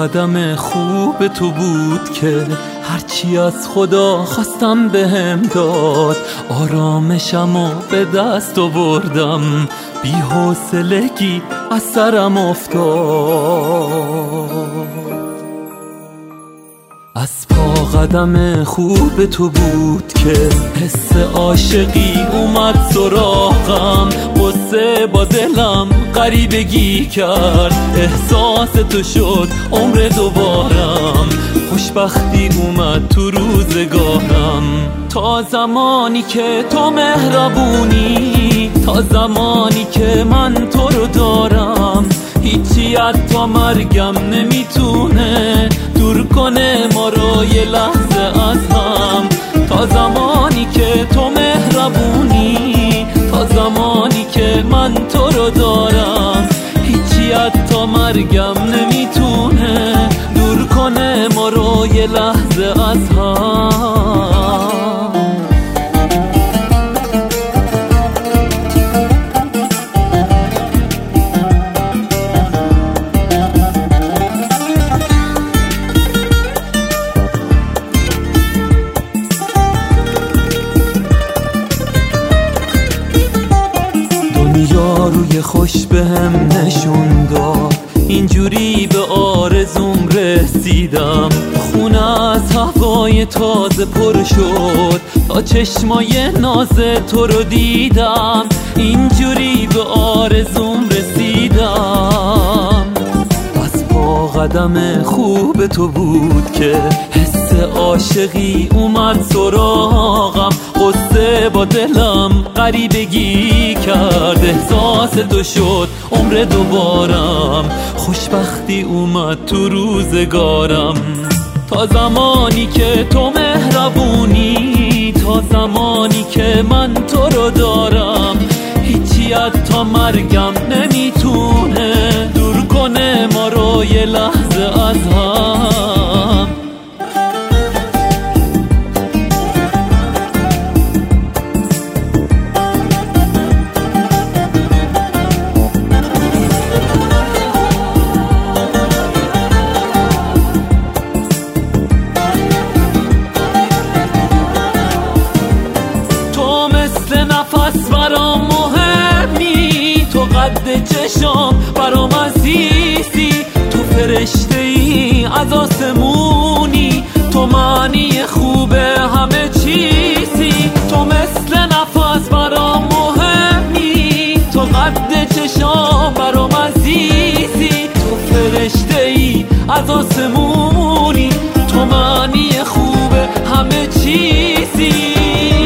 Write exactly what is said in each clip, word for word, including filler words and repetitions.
قدم خوب تو بود که هرچی از خدا خواستم بهم داد. آرامشمو به دست آوردم، بی حوصلگی از سرم افتاد. از پا قدم خوب تو بود که حس عاشقی اومد سراغم. قصه با دلم غریبگی کرد، احساس تو شد عمر دوبارم. خوشبختی اومد تو روزگارم. تا زمانی که تو مهربونی، تا زمانی که من تو رو دارم، هیچی حتی مرگم نمیتونه دور کنه ما رو یه لحظه از هم. تا زمانی که تو مهربونی، تا زمانی که من تو رو دارم، هیچی حتی مرگم نمیتونه دور کنه ما رو یه لحظه از هم. دنیا روی خوش بهم نشون داد، اینجوری به آرزوم رسیدم. خونه از هوای تازه پر شد، تا چشمای ناز تو رو دیدم. اینجوری به آرزوم رسیدم. از پا قدم خوب تو بود که حس عاشقی اومد سراغم. قصه با دلم غریبگی کرد، احساس تو شد عمر دوبارم. خوشبختی اومد تو روزگارم. تا زمانی که تو مهربونی، تا زمانی که من تو رو دارم، هیچی حتی مرگم نمیتونه دور کنه ما رو یه لحظه از هم. نفس برام مهمی، تو قد چشام برام عزیزی. تو فرشته ای از آسمونی، تو معنی خوب همه چیزی. تو مثل نفس برام مهمی، تو قد چشام برام عزیزی. تو فرشته ای از آسمونی، تو معنی خوب همه چیزی.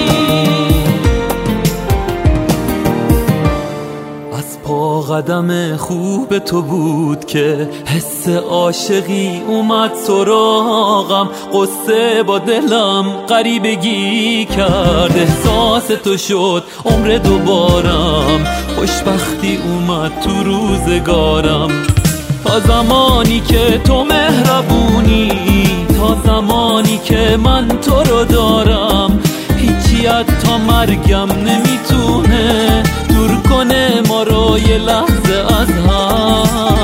پا قدم خوب تو بود که حس عاشقی اومد سراغم. قصه با دلم غریبگی کرد، احساس تو شد عمر دوبارم. خوشبختی اومد تو روزگارم. تا زمانی که تو مهربونی، تا زمانی که من تو رو دارم، هیچی حتی مرگم نمیتونه دور کنه ما رو یه لحظه از هم.